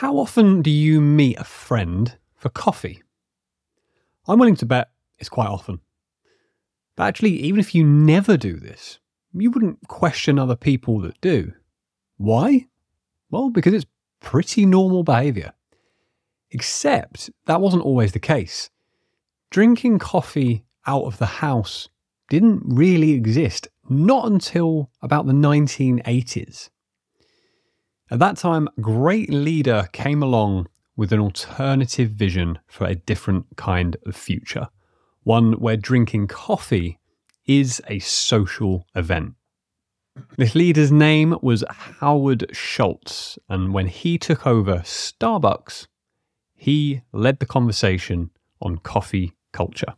How often do you meet a friend for coffee? I'm willing to bet it's quite often. But actually, even if you never do this, you wouldn't question other people that do. Why? Well, because it's pretty normal behaviour. Except that wasn't always the case. Drinking coffee out of the house didn't really exist, not until about the 1980s. At that time, a great leader came along with an alternative vision for a different kind of future. One where drinking coffee is a social event. This leader's name was Howard Schultz, and when he took over Starbucks, he led the conversation on coffee culture.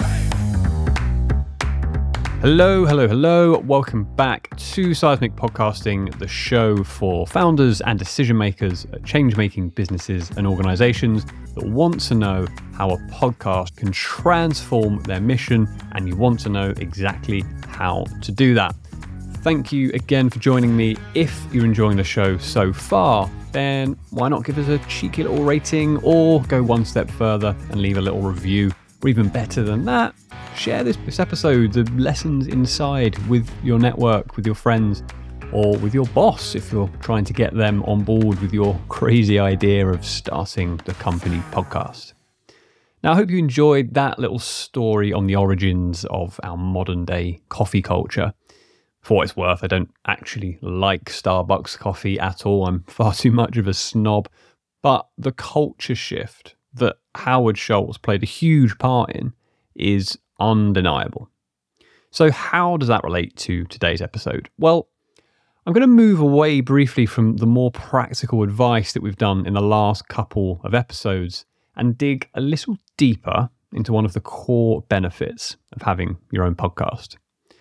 Hello. Welcome back to Seismic Podcasting, the show for founders and decision makers at change-making businesses and organizations that want to know how a podcast can transform their mission, and you want to know exactly how to do that. Thank you again for joining me. If you're enjoying the show so far, then why not give us a cheeky little rating or go one step further and leave a little review? Or even better than that, share this episode, the lessons inside, with your network, with your friends, or with your boss if you're trying to get them on board with your crazy idea of starting the company podcast. Now, I hope you enjoyed that little story on the origins of our modern day coffee culture. For what it's worth, I don't actually like Starbucks coffee at all. I'm far too much of a snob. But the culture shift that Howard Schultz played a huge part in is undeniable. So how does that relate to today's episode? Well, I'm going to move away briefly from the more practical advice that we've done in the last couple of episodes and dig a little deeper into one of the core benefits of having your own podcast.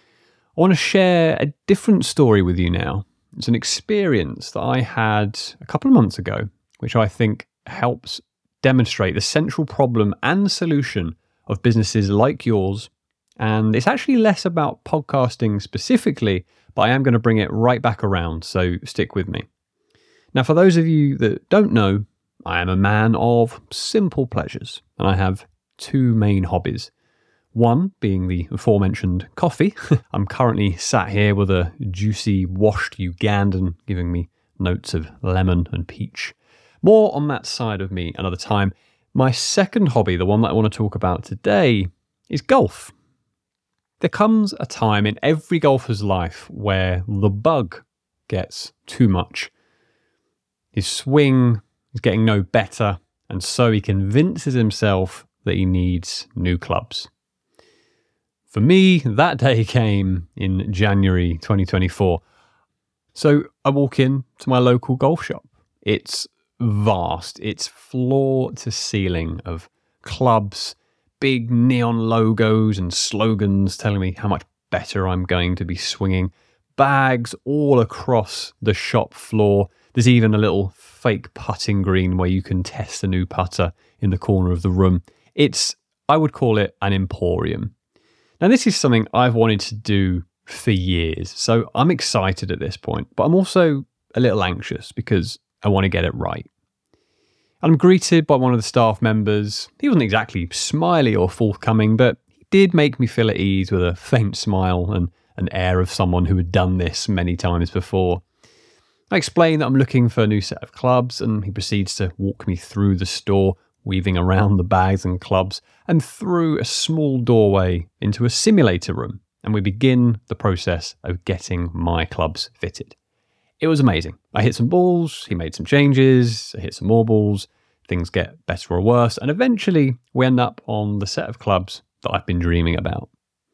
I want to share a different story with you now. It's an experience that I had a couple of months ago, which I think helps demonstrate the central problem and solution of businesses like yours. And it's actually less about podcasting specifically, but I am going to bring it right back around, so stick with me. Now, for those of you that don't know, I am a man of simple pleasures, and I have two main hobbies. One being the aforementioned coffee. I'm currently sat here with a juicy, washed Ugandan giving me notes of lemon and peach. More on that side of me another time. My second hobby, the one that I want to talk about today, is golf. There comes a time in every golfer's life where the bug gets too much. His swing is getting no better, and so he convinces himself that he needs new clubs. For me, that day came in January 2024. So I walk in to my local golf shop. It's vast. It's floor to ceiling of clubs, big neon logos and slogans telling me how much better I'm going to be swinging, bags all across the shop floor. There's even a little fake putting green where you can test a new putter in the corner of the room. I would call it an emporium. Now, this is something I've wanted to do for years, so I'm excited at this point, but I'm also a little anxious because I want to get it right. I'm greeted by one of the staff members. He wasn't exactly smiley or forthcoming, but he did make me feel at ease with a faint smile and an air of someone who had done this many times before. I explained that I'm looking for a new set of clubs, and he proceeds to walk me through the store, weaving around the bags and clubs, and through a small doorway into a simulator room, and we begin the process of getting my clubs fitted. It was amazing. I hit some balls, he made some changes, I hit some more balls, things get better or worse, and eventually we end up on the set of clubs that I've been dreaming about.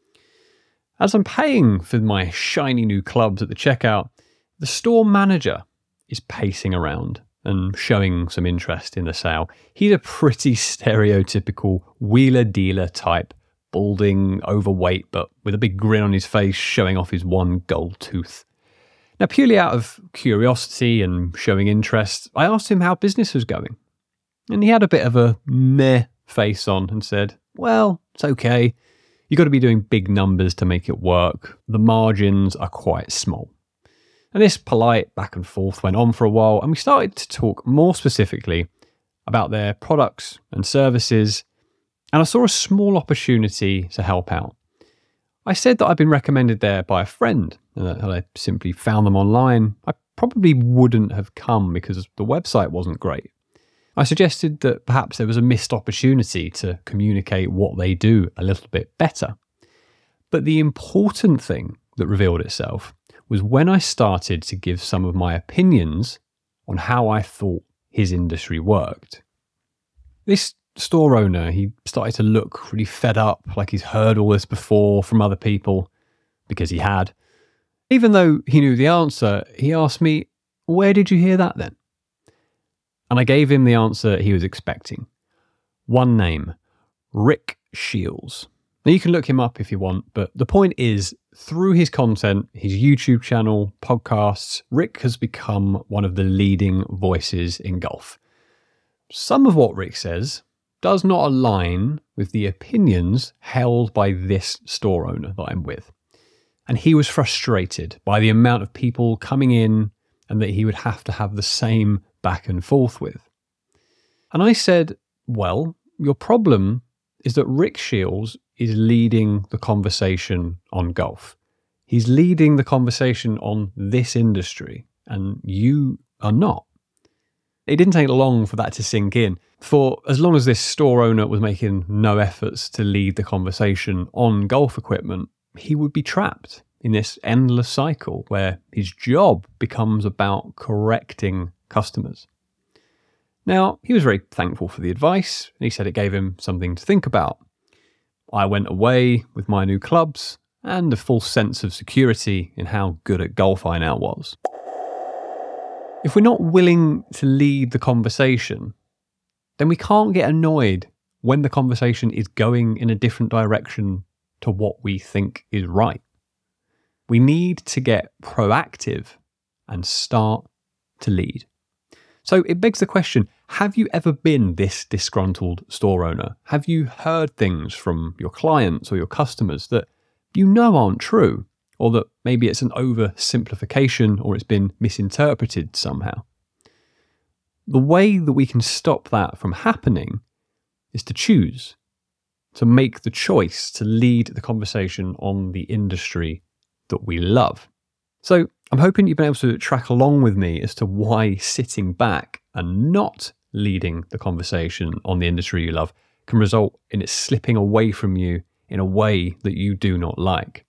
As I'm paying for my shiny new clubs at the checkout, the store manager is pacing around and showing some interest in the sale. He's a pretty stereotypical wheeler-dealer type, balding, overweight, but with a big grin on his face, showing off his one gold tooth. Now, purely out of curiosity and showing interest, I asked him how business was going. And he had a bit of a meh face on and said, well, it's okay. You've got to be doing big numbers to make it work. The margins are quite small. And this polite back and forth went on for a while, and we started to talk more specifically about their products and services, and I saw a small opportunity to help out. I said that I'd been recommended there by a friend, and that I simply found them online. I probably wouldn't have come because the website wasn't great. I suggested that perhaps there was a missed opportunity to communicate what they do a little bit better. But the important thing that revealed itself was when I started to give some of my opinions on how I thought his industry worked. This store owner, he started to look really fed up, like he's heard all this before from other people, because he had. Even though he knew the answer, he asked me, "Where did you hear that then?" And I gave him the answer he was expecting. One name, Rick Shields. Now you can look him up if you want, but the point is, through his content, his YouTube channel, podcasts, Rick has become one of the leading voices in golf. Some of what Rick says does not align with the opinions held by this store owner that I'm with. And he was frustrated by the amount of people coming in and that he would have to have the same back and forth with. And I said, well, your problem is that Rick Shields is leading the conversation on golf. He's leading the conversation on this industry, and you are not. It didn't take long for that to sink in. For as long as this store owner was making no efforts to lead the conversation on golf equipment, he would be trapped in this endless cycle where his job becomes about correcting customers. Now, he was very thankful for the advice, and he said it gave him something to think about. I went away with my new clubs and a full sense of security in how good at golf I now was. If we're not willing to lead the conversation, then we can't get annoyed when the conversation is going in a different direction to what we think is right. We need to get proactive and start to lead. So it begs the question, have you ever been this disgruntled store owner? Have you heard things from your clients or your customers that you know aren't true, or that maybe it's an oversimplification or it's been misinterpreted somehow? The way that we can stop that from happening is to choose, to make the choice to lead the conversation on the industry that we love. So I'm hoping you've been able to track along with me as to why sitting back and not leading the conversation on the industry you love can result in it slipping away from you in a way that you do not like.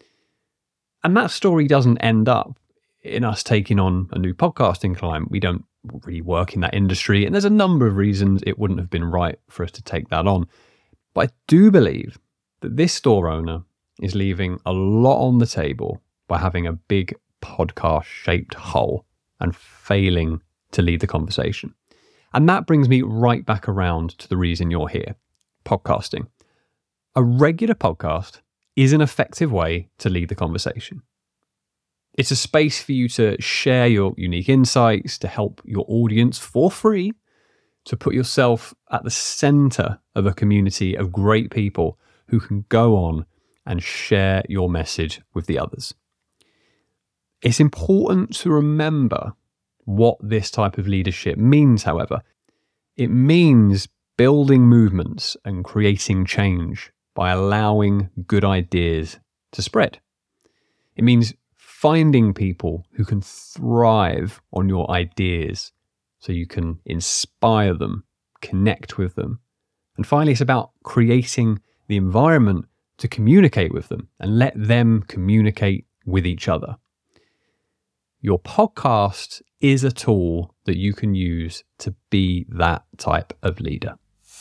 And that story doesn't end up in us taking on a new podcasting client. We don't really work in that industry, and there's a number of reasons it wouldn't have been right for us to take that on. But I do believe that this store owner is leaving a lot on the table by having a big podcast-shaped hole and failing to lead the conversation. And that brings me right back around to the reason you're here, podcasting. A regular podcast is an effective way to lead the conversation. It's a space for you to share your unique insights, to help your audience for free, to put yourself at the center of a community of great people who can go on and share your message with the others. It's important to remember what this type of leadership means, however. It means building movements and creating change by allowing good ideas to spread. It means finding people who can thrive on your ideas so you can inspire them, connect with them. And finally, it's about creating the environment to communicate with them and let them communicate with each other. Your podcast is a tool that you can use to be that type of leader.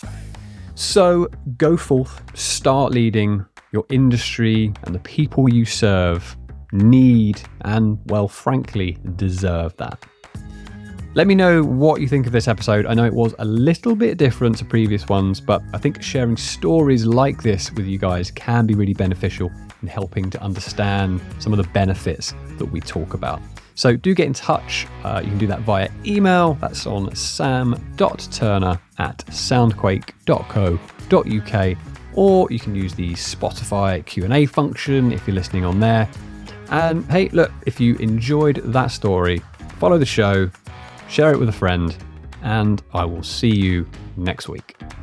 So go forth, start leading. Your industry and the people you serve need and, well, frankly, deserve that. Let me know what you think of this episode. I know it was a little bit different to previous ones, but I think sharing stories like this with you guys can be really beneficial in helping to understand some of the benefits that we talk about. So do get in touch. You can do that via email. That's on sam.turner@soundquake.co.uk, or you can use the Spotify Q&A function if you're listening on there. And hey, look, if you enjoyed that story, follow the show, share it with a friend, and I will see you next week.